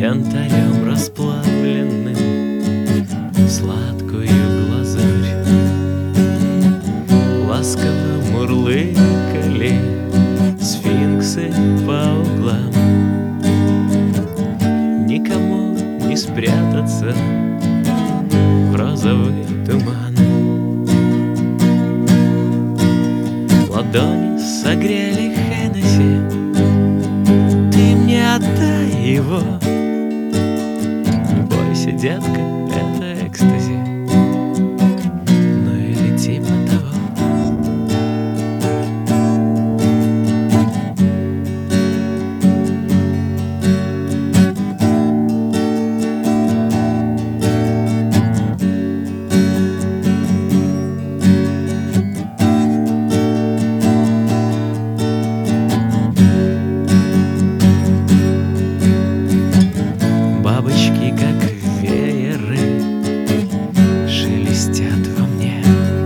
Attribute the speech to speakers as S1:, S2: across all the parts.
S1: янтарем расплавленным в сладкую глазурь. Ласково мурлыкали сфинксы по углам. Никому не спрятаться в розовый туман. Ладони согрели Хеннесси, ты мне отдай его. Не бойся, детка, это экстази, ну или типа того. Бабочки, как вееры, шелестят во мне.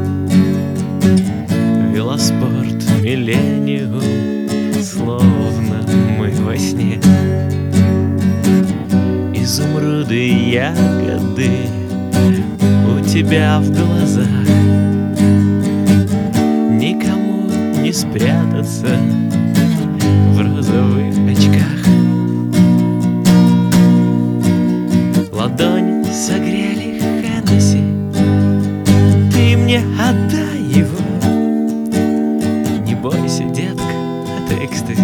S1: Велоспорт, миллениум, словно мы во сне. Изумруды и ягоды у тебя в глазах. Никому не спрятаться в розовых очках. Ладони согрели Хеннесси, ты мне отдай его. Не бойся, детка, это экстази,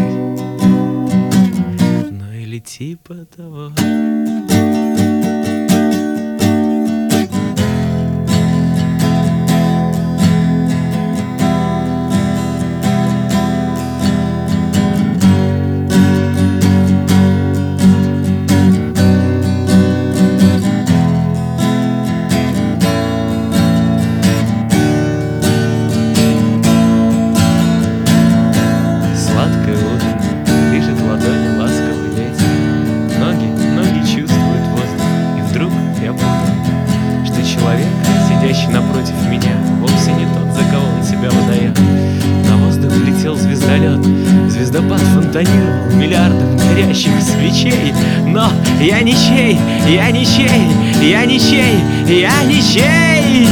S1: ну или типа того. Человек, сидящий напротив меня, вовсе не тот, за кого он себя выдает. На воздух летел звездолет, звездопад фонтанировал миллиардом горящих свечей. Но я ничей, я ничей, я ничей, я ничей.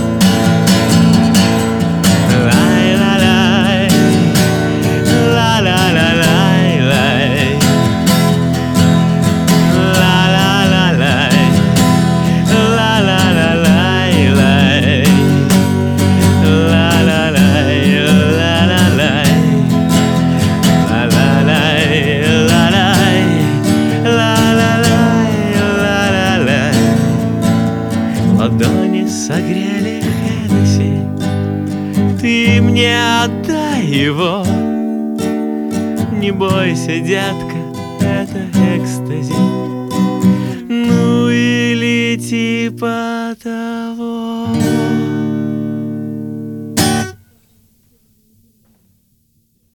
S1: Ладони согрели Хеннесси, ты мне отдай его. Не бойся, детка, это экстази, ну или типа того.